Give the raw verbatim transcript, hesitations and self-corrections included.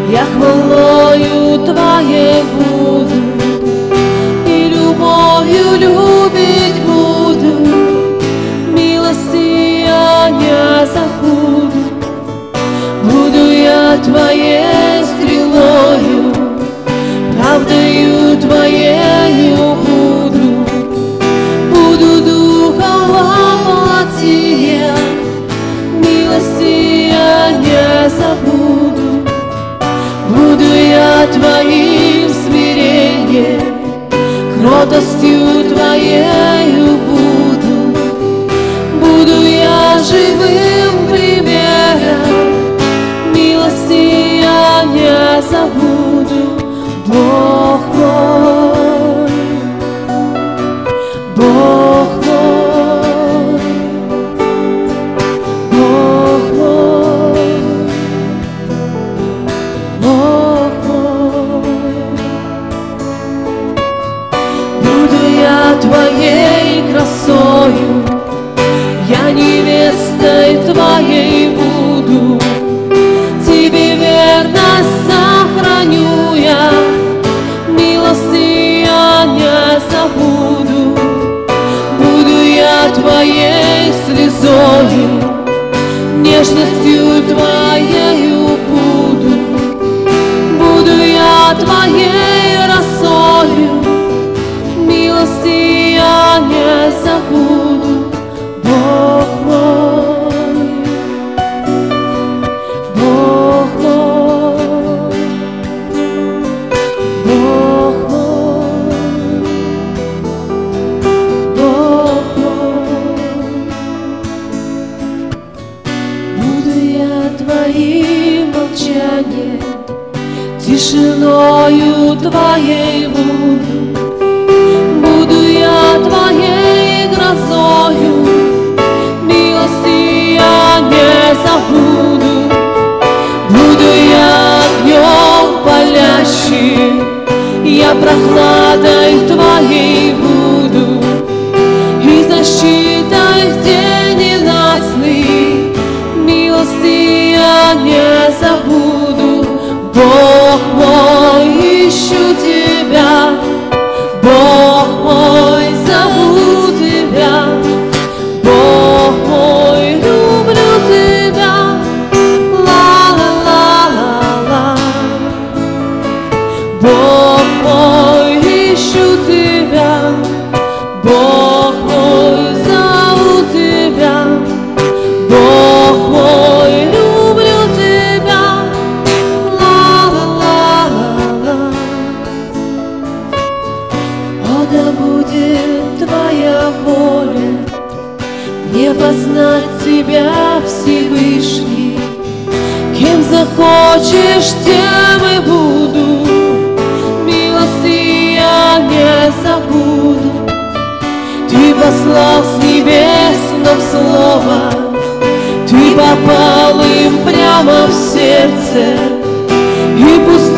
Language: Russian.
я хвалою Твоей буду, и любовью любить буду, милости я не забуду. Буду я Твоей стрелою, правдою Твоею буду, буду духом воплотия, милости я не забуду. Буду я Твоим смирением, кротостью Твоею буду, буду я живым примером, милости я не забуду. Бог мой, Бог мой, Бог мой, Бог мой. Буду я Твоей красою, я невестой Твоей буду, Тебе верность сохраню я, милости я не забуду. Буду я Твоей слезою, нежностью Твоею буду, буду я Твоей росою, милости я не забуду. Бог мой, Бог мой, Бог мой, Бог мой. Буду я Твоим молчанием, тишиною Твоей буду, буду я Твоей грозою, милости я не забуду. Буду я огнем палящим, я прохладой Твоей буду, и защитой в день ненастный, милости я не забуду. Бог мой, ищу Тебя, Бог мой, зову Тебя, Бог мой, люблю Тебя, ла-ла-ла-ла-ла. Бог мой, ищу Тебя, Бог мой, зову Тебя, Бог мой, люблю Тебя, ла-ла-ла-ла-ла. О, да будет Твоя воля, мне познать Тебя, Всевышний, кем захочешь, тем и буду, милости я не забуду. Ты послал с небес нам слово, Ты попал им прямо в сердце, и пусть